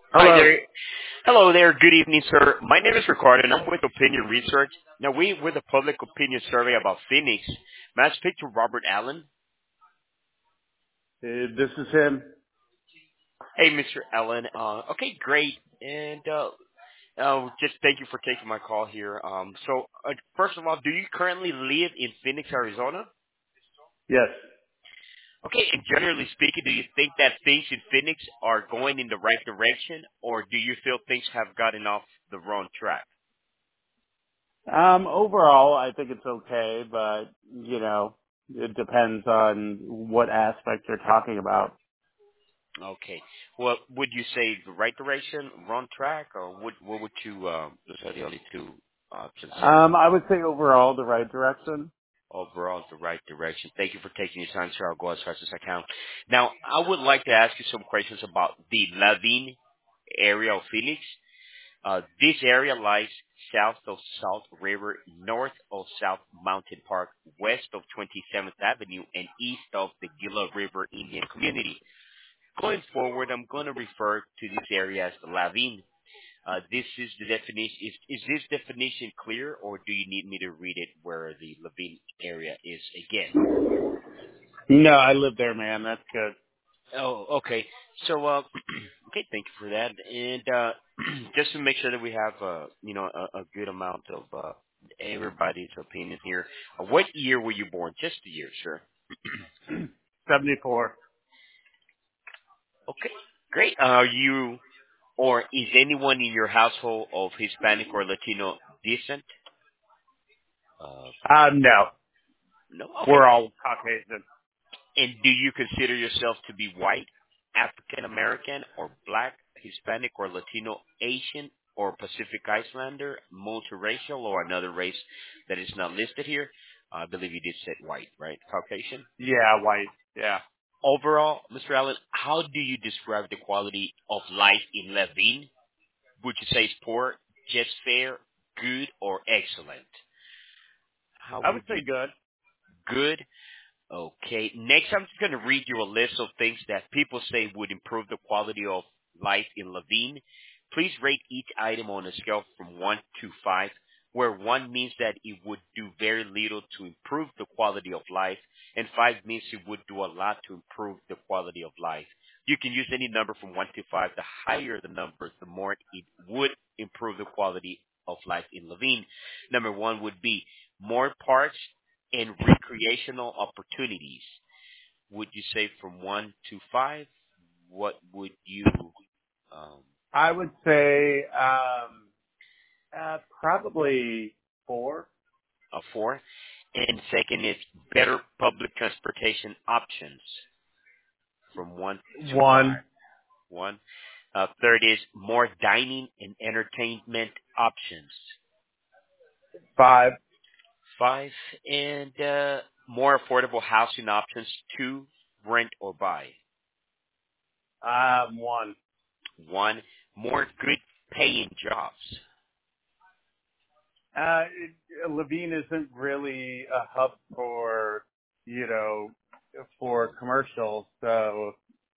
Hi Hello. there. Hello there. Good evening, sir. My name is Ricardo, and I'm with Opinion Research. Now, with a public opinion survey about Phoenix. May I speak to Robert Allen? This is him. Hey, Mr. Allen. Okay, great. And just thank you for taking my call here. First of all, do you currently live in Phoenix, Arizona? Yes. Okay, and generally speaking, do you think that things in Phoenix are going in the right direction, or do you feel things have gotten off the wrong track? Overall, I think it's okay, but it depends on what aspect you're talking about. Okay. Well, would you say the right direction, wrong track, or what would you, those are the only two options I would say overall the right direction. overall, the right direction. Thank you for taking your time, sir. I'll go as fast as I can. Now, I would like to ask you some questions about the Lavin area of Phoenix. This area lies south of South River, north of South Mountain Park, west of 27th Avenue, and east of the Gila River Indian Community. Going forward, I'm going to refer to this area as the Lavin. This is the definition. Is this definition clear, or do you need me to read it where the Lavin area is again? No, I live there, man. That's good. Oh, okay. So, okay, thank you for that. And just to make sure that we have, a good amount of everybody's opinion here. What year were you born? Just the year, sir. 74. Okay, great. Are you or is anyone in your household of Hispanic or Latino descent? Uh, No. no. Okay. We're all Caucasian. And do you consider yourself to be white, African American, or black, Hispanic, or Latino, Asian, or Pacific Islander, multiracial, or another race that is not listed here? I believe you did say white, right? Caucasian. Yeah, white. Yeah. Overall, Mr. Allen, how do you describe the quality of life in Levine? Would you say it's poor, just fair, good, or excellent? How I would would say you? good. Good. Okay. Next, I'm just going to read you a list of things that people say would improve the quality of life in Levine. Please rate each item on a scale from 1 to 5, where 1 means that it would do very little to improve the quality of life, and 5 means it would do a lot to improve the quality of life. You can use any number from 1 to 5. The higher the number, the more it would improve the quality of life in Levine. Number 1 would be more parks and recreational opportunities. Would you say from 1 to 5? What would you um, I would say probably 4. a 4? And second is better public transportation options from 1 to 5. 1. 1. Third is more dining and entertainment options. 5. 5. And more affordable housing options. 2. Rent or buy. 1. 1. More good paying jobs. Levine isn't really a hub for, you know, for commercials. So,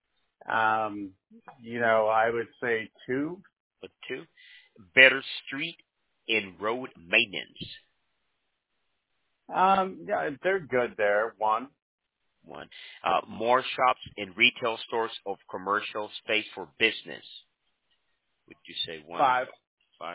I would say 2. But 2, better street and road maintenance. Yeah, they're good there. 1. 1, more shops and retail stores of commercial space for business. Would you say 1 or 5. 5?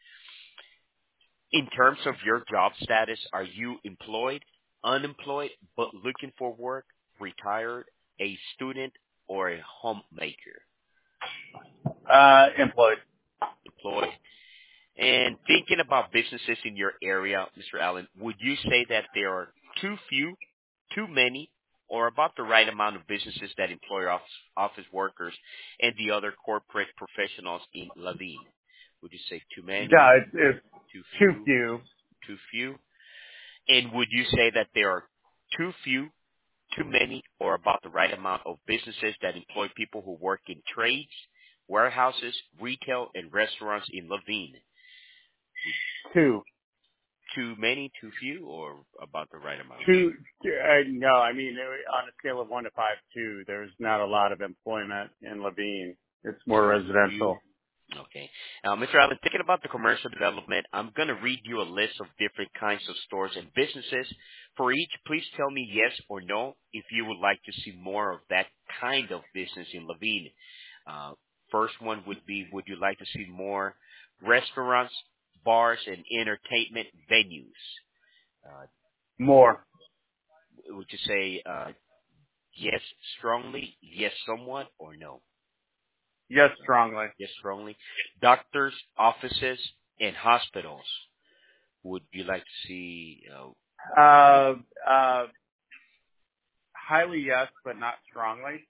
In terms of your job status, are you employed, unemployed, but looking for work, retired, a student, or a homemaker? Employed. Employed. And thinking about businesses in your area, Mr. Allen, would you say that there are too few, too many, or about the right amount of businesses that employ office workers and the other corporate professionals in Lavine? Would you say too many, Yeah, it's too too few, few. too few? And would you say that there are too few, too many, or about the right amount of businesses that employ people who work in trades, warehouses, retail, and restaurants in Lavine? 2. Too many, too few, or about the right amount? 2. No, I mean, on a scale of 1 to 5, 2. There's not a lot of employment in Levine. It's more You residential. Okay. Mr. Allen, thinking about the commercial development, I'm going to read you a list of different kinds of stores and businesses. For each, please tell me yes or no if you would like to see more of that kind of business in Levine. Uh, First one would be, would you like to see more restaurants, bars, and entertainment venues? Uh, More. would you say yes strongly, yes somewhat, or no? Yes, strongly. Yes strongly. Doctors, offices, and hospitals. Would you like to see? Uh, uh, highly yes, but not strongly.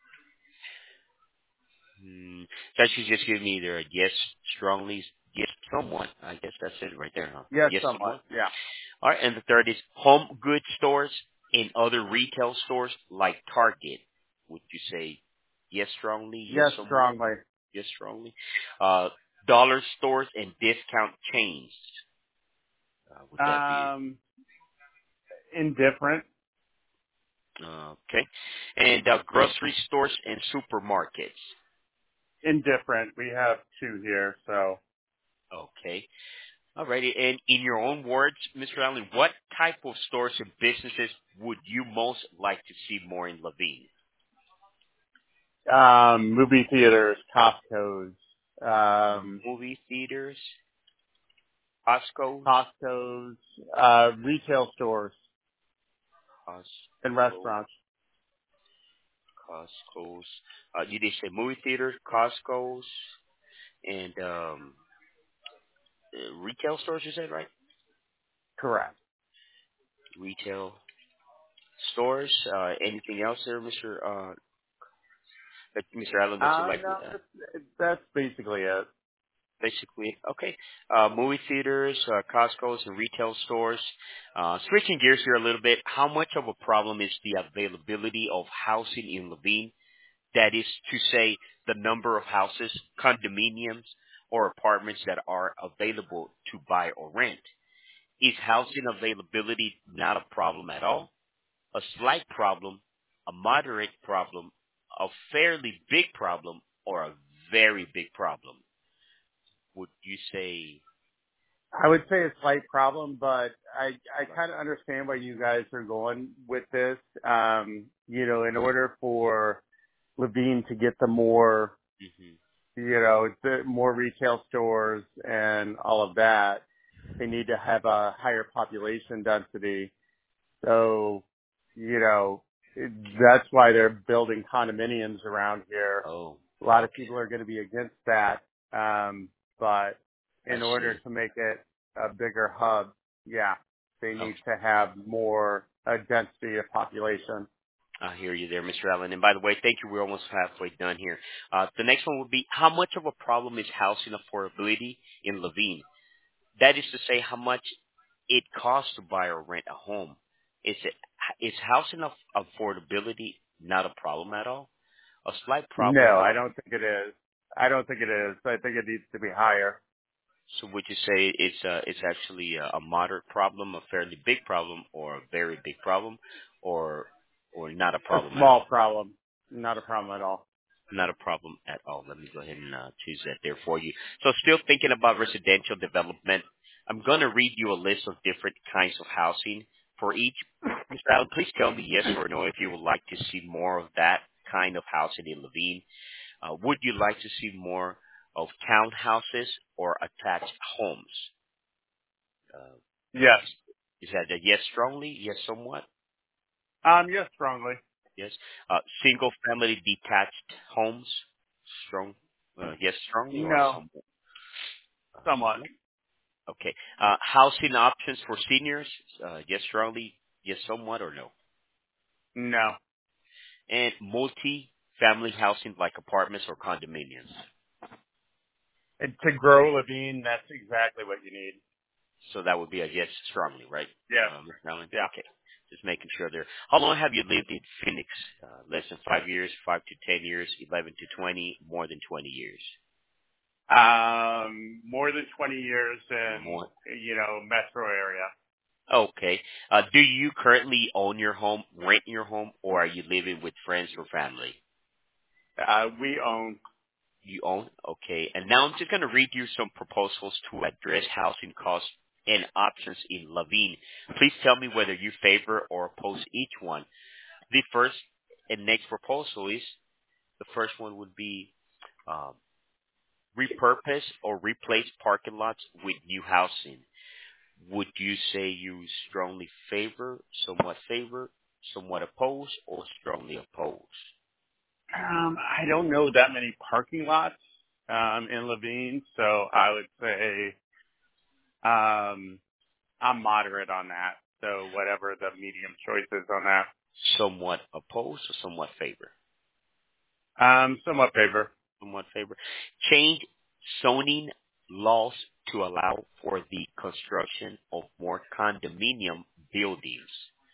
That should just give me either a yes strongly, yes somewhat. I guess that's it right there, huh? Yes, Yes somewhat. somewhat. Yeah. All right, and the third is home goods stores and other retail stores like Target. Would you say yes strongly, yes Yes, somewhat, strongly. yes strongly? Uh, Dollar stores and discount chains. Would that be Indifferent. okay? And grocery stores and supermarkets. Indifferent. We have two here, so. Okay. Alrighty. And in your own words, Mr. Allen, what type of stores and businesses would you most like to see more in Levine? Movie theaters, Costco's, Movie theaters, Costco's, Costco's, retail stores and Costco, restaurants. Costco's. You did say movie theaters, Costco's, and retail stores. You said right? Correct. Retail stores. Anything else there, Mr. Allen, that you like? No, that's basically it. Basically, okay. Movie theaters, Costco's, and retail stores. Switching gears here a little bit, how much of a problem is the availability of housing in Levine? That is to say, the number of houses, condominiums, or apartments that are available to buy or rent. Is housing availability not a problem at all? A slight problem, a moderate problem, a fairly big problem, or a very big problem? Would you say? I would say a slight problem, but I kind of understand where you guys are going with this. In order for Levine to get the more, Mhm. the more retail stores and all of that, they need to have a higher population density. So, you know, that's why they're building condominiums around here. Oh, A lot of okay. people are going to be against that. But I in order see. to make it a bigger hub, yeah, they Okay. need to have more density of population. I hear you there, Mr. Allen. And by the way, thank you. We're almost halfway done here. The next one would be, how much of a problem is housing affordability in Levine? That is to say, how much it costs to buy or rent a home. Is housing affordability not a problem at all? A slight No, problem. I don't think it is. I don't think it is. I think it needs to be higher. So would you say it's actually a moderate problem, a fairly big problem, or a very big problem, or not a A problem at small all? problem, not a problem at all. Not a problem at all. Let me go ahead and choose that there for you. So still thinking about residential development, I'm going to read you a list of different kinds of housing. For each, Mr. Allen, please tell me yes or no if you would like to see more of that kind of housing in Levine. Would you like to see more of townhouses or attached homes? Uh, Yes. is that a yes strongly? Yes somewhat? Yes, strongly. Yes. Single family detached homes? Strong? Yes strongly or No, somewhat? somewhat. Somewhat? Okay. Housing options for seniors? Yes strongly? Yes somewhat or no? No. And multi-family housing like apartments or condominiums? And to grow Levine, that's exactly what you need. So that would be a yes strongly, right, Yes. Mr. Allen? Yeah. Okay. Just making sure there. How long have you lived in Phoenix? Less than 5 years, 5 to 10 years, 11 to 20, more than 20 years? More than 20 years in, More. metro area. Okay. Do you currently own your home, rent your home, or are you living with friends or family? We own. You own? Okay. And now I'm just going to read you some proposals to address housing costs and options in Laveen. Please tell me whether you favor or oppose each one. The first and next proposal is, the first one would be um, repurpose or replace parking lots with new housing. Would you say you strongly favor, somewhat oppose, or strongly oppose? I don't know that many parking lots in Levine, so I would say I'm moderate on that. So whatever the medium choice is on that. Somewhat oppose or somewhat favor? Somewhat favor. Somewhat favor. Change zoning laws to allow for the construction of more condominium buildings.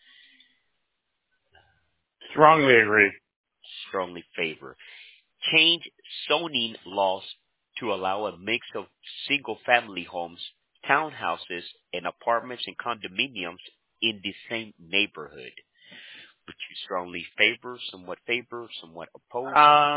Strongly agree. Strongly favor. Change zoning laws to allow a mix of single-family homes, townhouses, and apartments and condominiums in the same neighborhood. Would you strongly favor, somewhat oppose?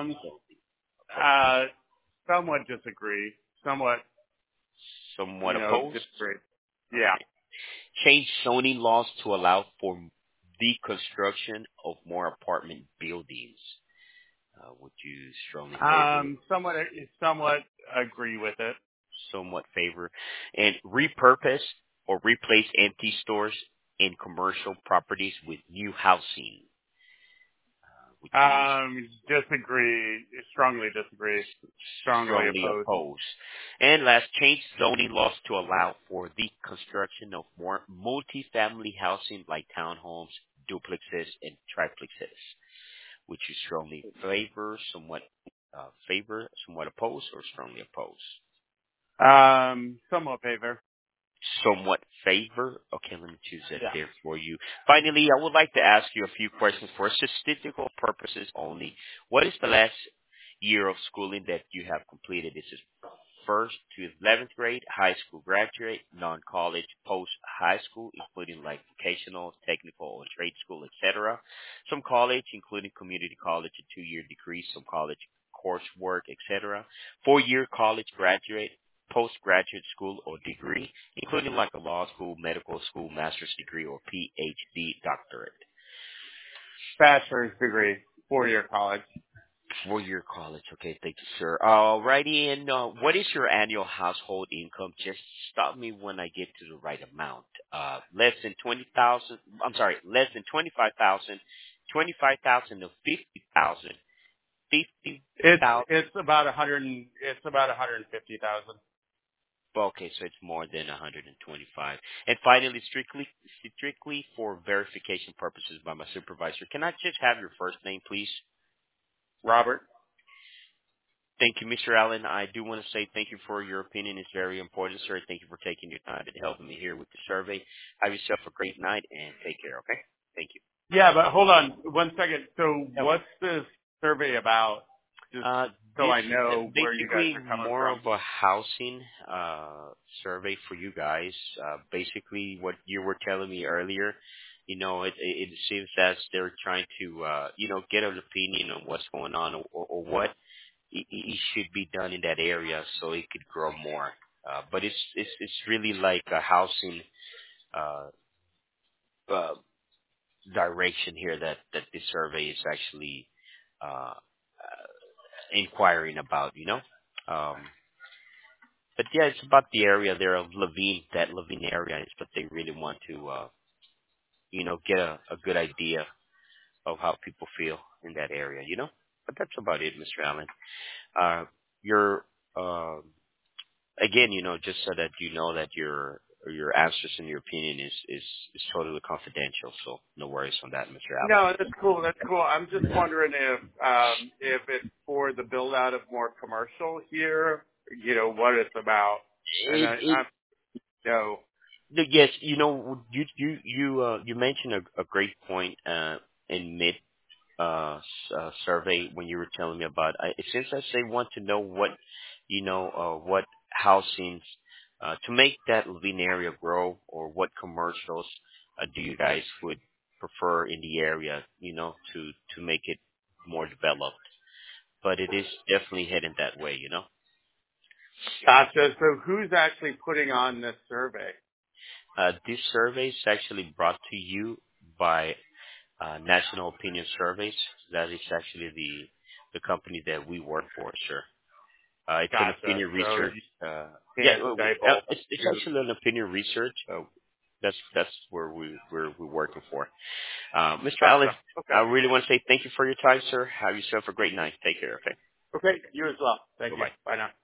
Somewhat disagree. Somewhat, Somewhat oppose? disagree. Yeah. Okay. Change zoning laws to allow for the construction of more apartment buildings. Would you strongly favor? Somewhat agree with it. Somewhat favor. And repurpose or replace empty stores in commercial properties with new housing. Would you Disagree. Strongly disagree. Strongly oppose. And last, change zoning laws to allow for the construction of more multifamily housing like townhomes, duplexes, and triplexes. Would you strongly somewhat oppose, or strongly oppose? Somewhat favor. Somewhat favor. Okay, let me choose that Yeah. there for you. Finally, I would like to ask you a few questions for statistical purposes only. What is the last year of schooling that you have completed? This is first to 11th grade, high school graduate, non-college, post-high school, including like vocational, technical, or trade school, etc. Some college, including community college, a 2-year degree, some college coursework, etc. 4-year college graduate, postgraduate school or degree, including like a law school, medical school, master's degree, or PhD doctorate. Bachelor's degree. 4-year college. 4-year college. Okay, thank you, sir. Alrighty, and what is your annual household income? Just stop me when I get to the right amount. Less than 20,000. I'm sorry, less than 25,000, 25,000 to 50,000, 50,000. It's about 150,000. Okay, so it's more than 125. And finally, strictly for verification purposes by my supervisor, can I just have your first name, please? Robert. Thank you, Mr. Allen. I do want to say thank you for your opinion. It's very important, sir. Thank you for taking your time and helping me here with the survey. Have yourself a great night and take care, okay? Thank you. Yeah, but hold on 1 second. So Yeah. what's this survey about? Just so I know where you guys are coming more from. of a housing survey for you guys. Basically, what you were telling me earlier, it seems as they're trying to, get an opinion on what's going on or what it should be done in that area so it could grow more. But it's really like a housing uh, uh, direction here that this survey is actually inquiring about. Um, but yeah, it's about the area there of Levine, that Levine area is what they really want to, get a good idea of how people feel in that area. But that's about it, Mr. Allen. Your again, just so that you know that your answers and your opinion is totally confidential. So no worries on that, Mr. Allen. No, that's cool. That's cool. I'm just wondering if it's for the build out of more commercial here, what it's about. And I no. Yes, you mentioned a great point in mid survey when you were telling me about. It seems as they want to know what housings to make that living area grow, or what commercials do you guys would prefer in the area, to make it more developed. but it is definitely heading that way. Gotcha. So who's actually putting on this survey? This survey is actually brought to you by National Opinion Surveys. That is actually the company that we work for, sir. It's an Gotcha. opinion So research. you Yeah, can't divulge it's who. actually an opinion research. That's where we're working for. Mr. Alex, Gotcha. I Okay. really want to say thank you for your time, sir. Have yourself a great night. Take care. Okay. Okay. You as well. Thank Bye you. bye. Bye now.